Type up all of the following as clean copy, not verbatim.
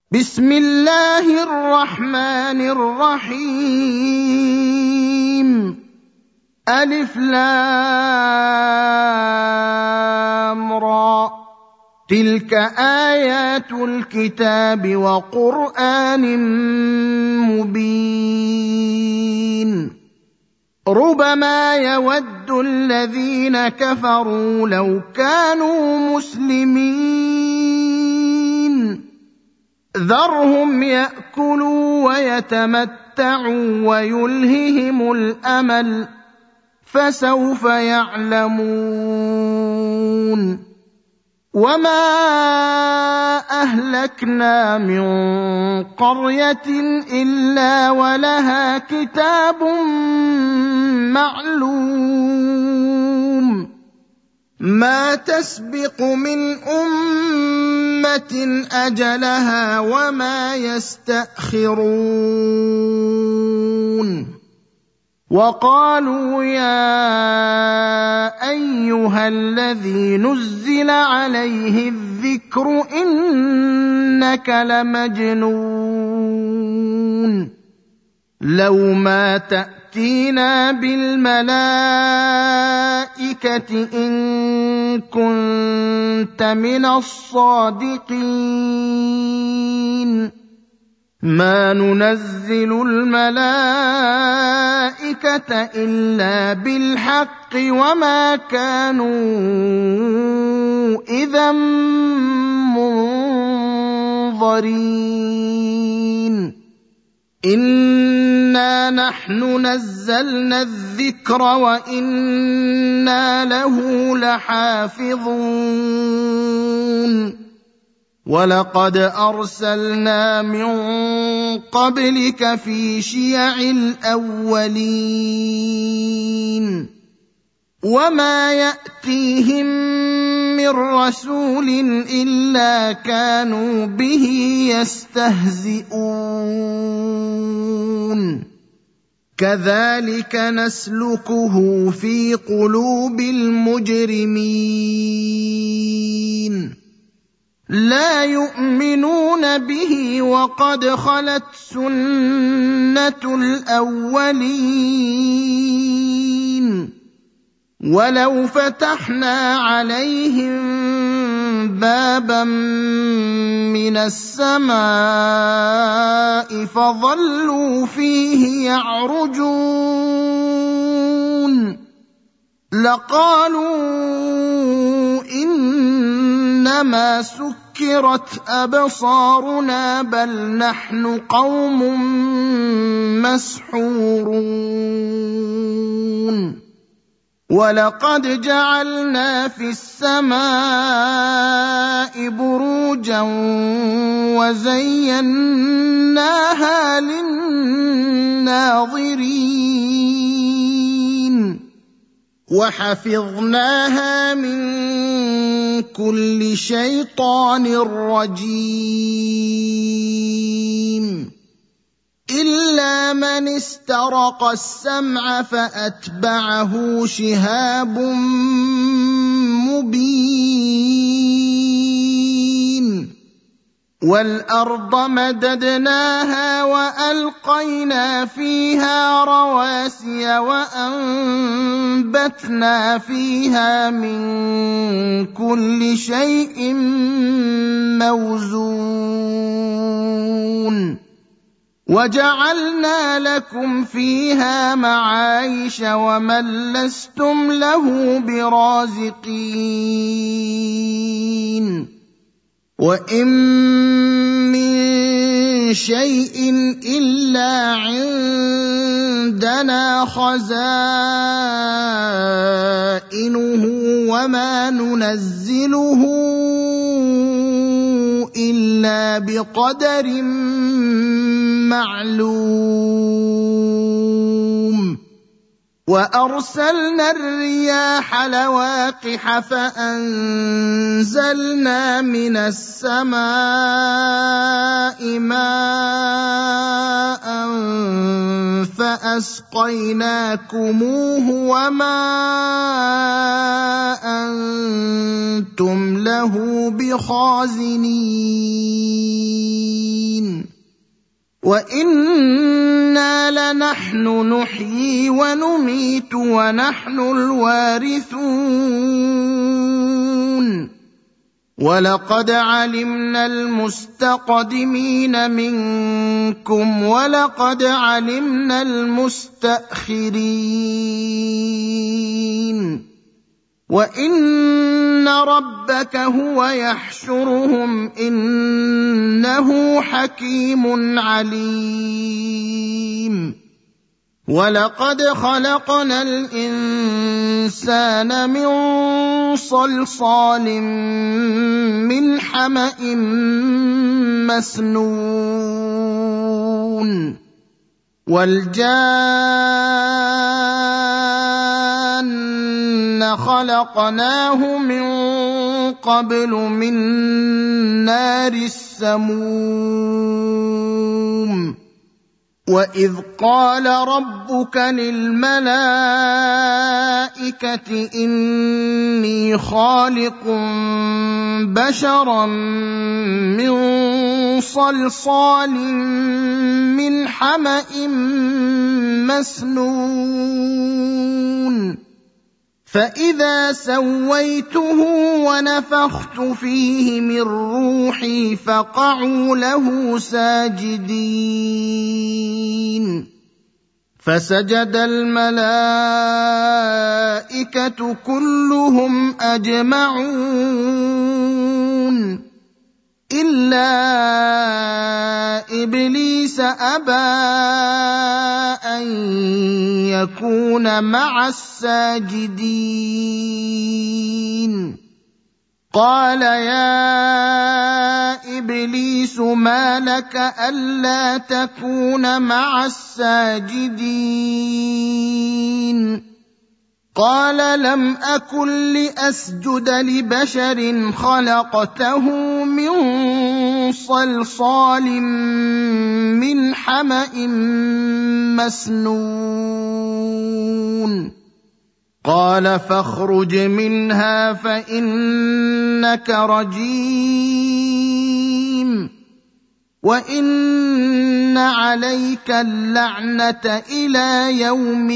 بسم الله الرحمن الرحيم. ألف لام را. تلك آيات الكتاب وقرآن مبين. ربما يود الذين كفروا لو كانوا مسلمين. ذرهم يأكلوا ويتمتعوا ويلههم الأمل، فسوف يعلمون. وما أهلكنا من قرية إلا ولها كتاب معلوم، ما تسبق من أمة أجلها وما يستأخرون. وقالوا يا أيها الذي نزل عليه الذكر إنك لمجنون، لو ما تأتينا بالملائكة إن كنت من الصادقين. ما ننزل الملائكة إلا بالحق وما كانوا إذا منظرين. إنا نحن نزلنا الذكر وإنا له لحافظون. ولقد أرسلنا من قبلك في شيع الأولين، وما يأتيهم من رسول إلا كانوا به يستهزئون. كذلك نسلكه في قلوب المجرمين. لا يؤمنون به وقد خلت سنة الأولين. ولو فتحنا عليهم بابا من السماء فظلوا فيه يعرجون لقالوا إنما سكرت أبصارنا بل نحن قوم مسحورون. ولقد جعلنا في السماء بروجا وزيناها للناظرين وحفظناها من كل شيطان رجيم إلا من استرق السمع فأتبعه شهاب مبين. والأرض مددناها وألقينا فيها رواسي وأنبتنا فيها من كل شيء موزون وجعلنا لكم فيها معايش ومن لستم له برازقين. وإن من شيء إلا عندنا خزائنه وما ننزله إلا بقدر معلوم. وأرسلنا الرياح لواقح فأنزلنا من السماء ماء فأسقيناكموه وما أنتم له بخازنين وإنا لنحن نحيي ونميت ونحن الوارثون ولقد علمنا المستقدمين منكم ولقد علمنا المستأخرين وإن ربك هو يحشرهم إنه حكيم عليم ولقد خلقنا الإنسان من صلصال من حمأ مسنون والجان خلقناه من قبل من نار السموم وإذ قال ربك للملائكة إني خالق بشرا من صلصال من حمأ مسنون فإذا سويته ونفخت فيه من روحي فقعوا له ساجدين فسجد الملائكة كلهم أجمعون إلا إبليس أبى أن يكون مع الساجدين قال يا إبليس ما لك ألا تكون مع الساجدين قال لم أكن لأسجد لبشر خلقته من صلصال من حمأ مسنون قال فاخرج منها فإنك رجيم وإن عليك اللعنة إلى يوم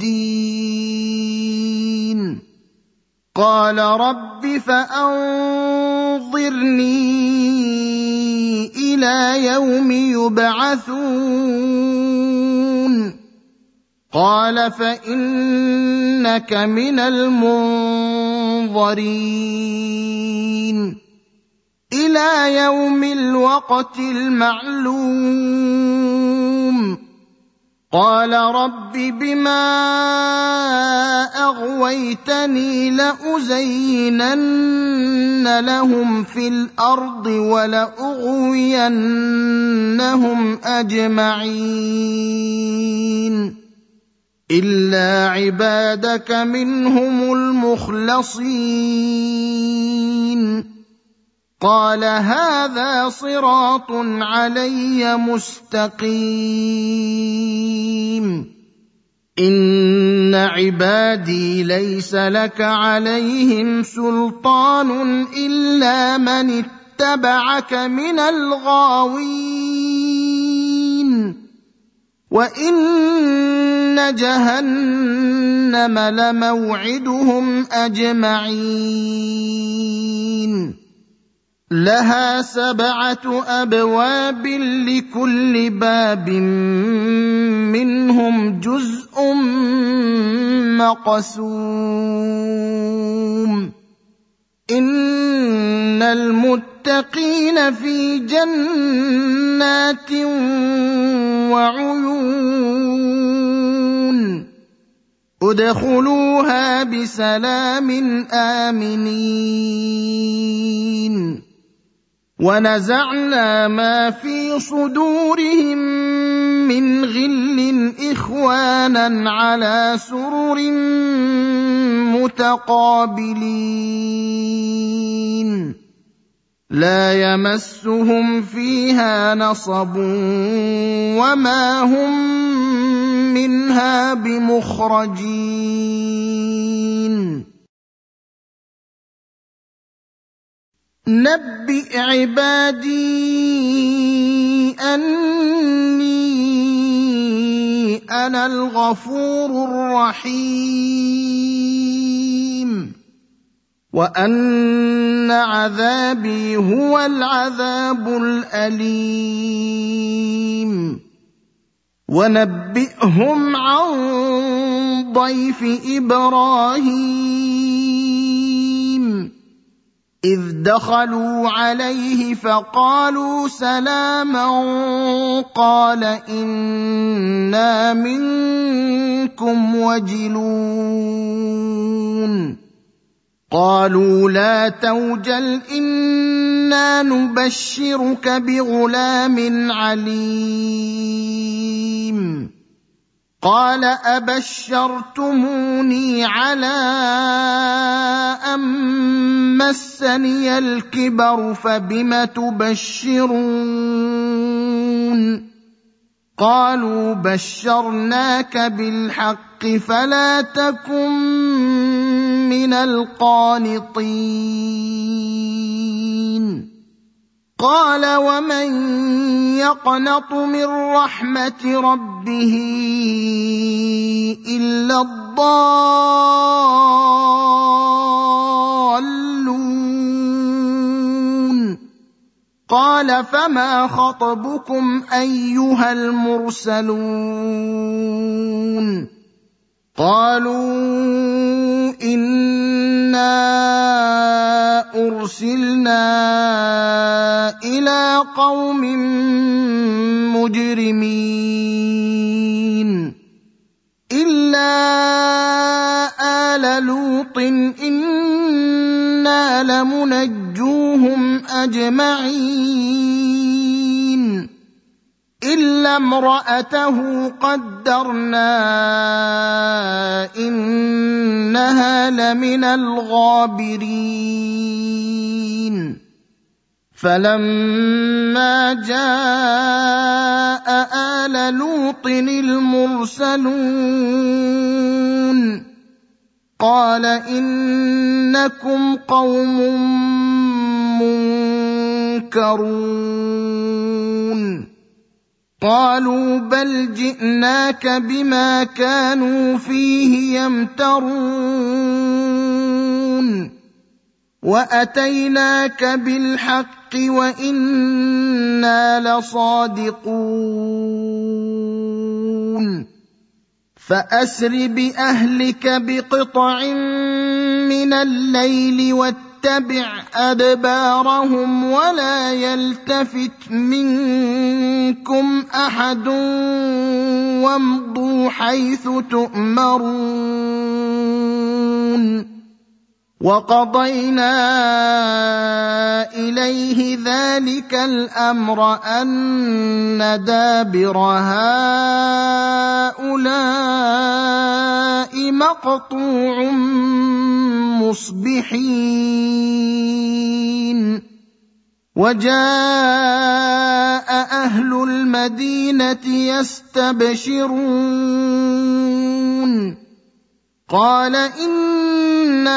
الدين قال رب فأنظرني إلى يوم يبعثون قال فإنك من المنظرين إلى يوم الوقت المعلوم قال رب بما أغويتني لأزينن لهم في الأرض ولأغوينهم أجمعين إلا عبادك منهم المخلصين قال هذا صراط علي مستقيم إن عبادي ليس لك عليهم سلطان إلا من اتبعك من الغاوين وإن جهنم لموعدهم أجمعين لها 7 أبواب لكل باب منهم جزء مقسوم إن المتقين في جنات وعيون ادخلوها بسلام آمنين ونزعنا ما في صدورهم من غل إخوانا على سرر متقابلين لا يمسهم فيها نصب وما هم منها بمخرجين نبئ عبادي أني أنا الغفور الرحيم وأن عذابي هو العذاب الأليم ونبئهم عن ضيف إبراهيم إذ دخلوا عليه فقالوا سلاما قال إنا منكم وجلون قالوا لا توجل إنا نبشرك بغلام عليم قال أبشرتموني على أن مسني الكبر فبم تبشرون قالوا بشرناك بالحق فلا تكن من القانطين قال ومن يقنط من رحمة ربه إلا الضالون قال فما خطبكم أيها المرسلون قالوا إنا أرسلنا إلى قوم مجرمين إلا آل لوط إنا لمنجوهم أجمعين إلا امرأته قدرنا إنها لمن الغابرين فلما جاء آل لوط المرسلون قال إنكم قوم منكرون قالوا بل جئناك بما كانوا فيه يمترون وأتيناك بالحق وإنا لصادقون فأسر بأهلك بقطع من الليل واتبع أدبارهم ولا يلتفت منكم أحد وامضوا حيث تؤمرون وقضينا إليه ذلك الأمر أن دابر هؤلاء مقطوع مصبحين وجاء أهل المدينة يستبشرون قال إن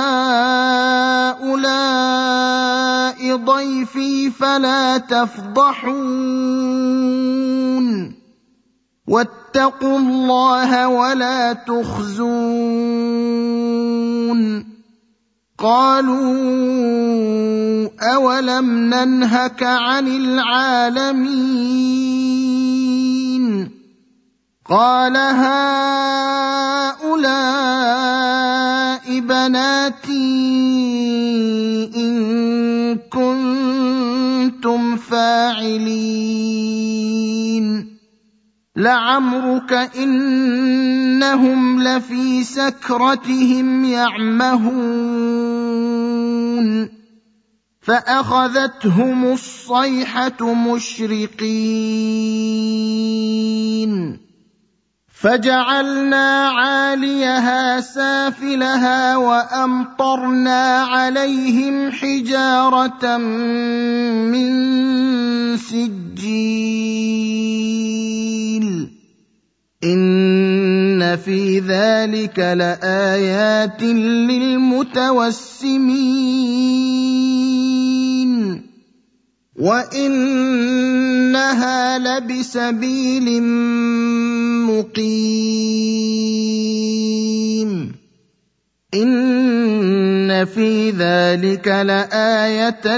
هؤلاء ضيفي فلا تفضحون واتقوا الله ولا تخزون قالوا أولم ننهك عن العالمين قال هؤلاء بناتي إن كنتم فاعلين لعمرك إنهم لفي سكرتهم يعمهون فأخذتهم الصيحة مشرقين فجعلنا عاليها سافلها وأمطرنا عليهم حجارة من سجيل إن في ذلك لآيات للمتوسمين وإنها لبسبيل مقيم إن في ذلك لآية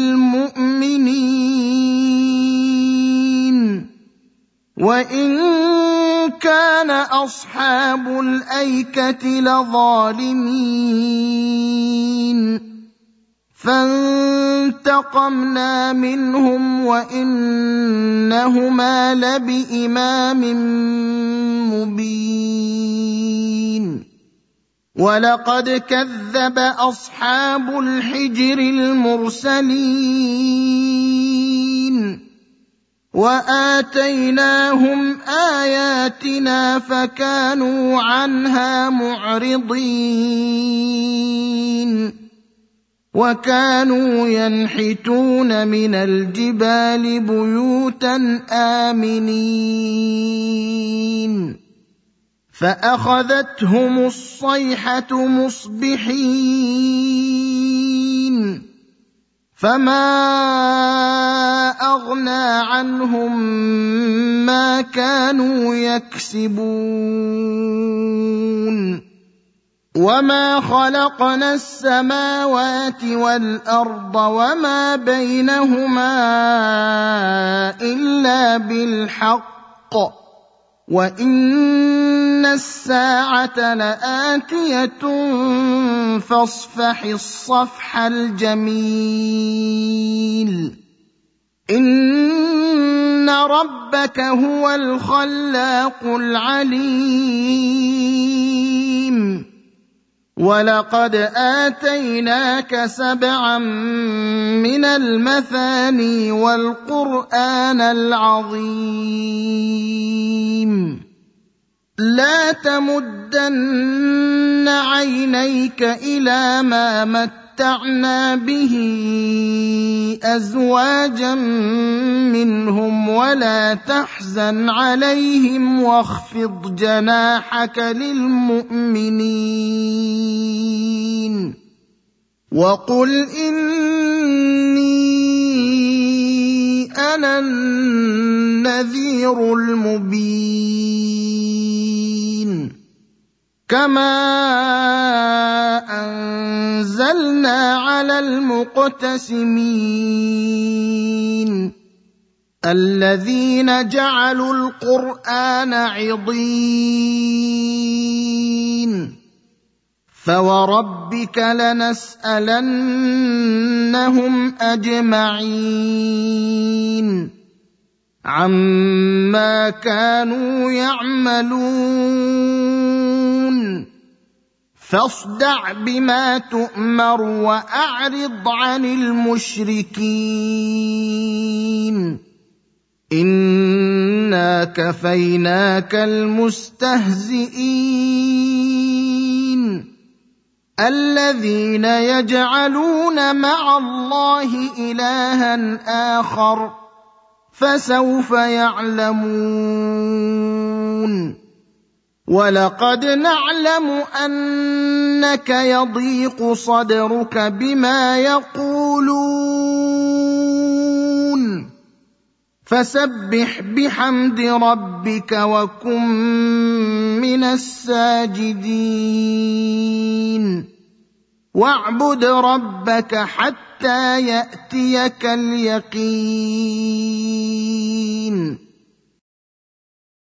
للمؤمنين وإن كان أصحاب الأيكة لظالمين فانتقمنا منهم وإنهما لبإمام مبين ولقد كذب أصحاب الحجر المرسلين وآتيناهم آياتنا فكانوا عنها معرضين وكانوا ينحتون من الجبال بيوتا آمنين فأخذتهم الصيحة مصبحين فما أغنى عنهم ما كانوا يكسبون وما خلقنا السماوات والأرض وما بينهما إلا بالحق وإن الساعة لآتية فاصفح الصفح الجميل إن ربك هو الخلاق العليم ولقد آتيناك 7 من المثاني والقرآن العظيم لا تمدن عينيك إلى ما متعنا به أزواجا منهم ولا تحزن عليهم واخفض جناحك للمؤمنين وقل إني أنا النذير المبين كما أنزلنا على المقتسمين الذين جعلوا القرآن عضين فوربك لنسألنهم أجمعين عما كانوا يعملون فاصدع بما تؤمر وأعرض عن المشركين إنا كفيناك المستهزئين الذين يجعلون مع الله إلها آخر فسوف يعلمون ولقد نعلم أنك يضيق صدرك بما يقولون فسبح بحمد ربك وكن من الساجدين واعبد ربك حتى يأتيك اليقين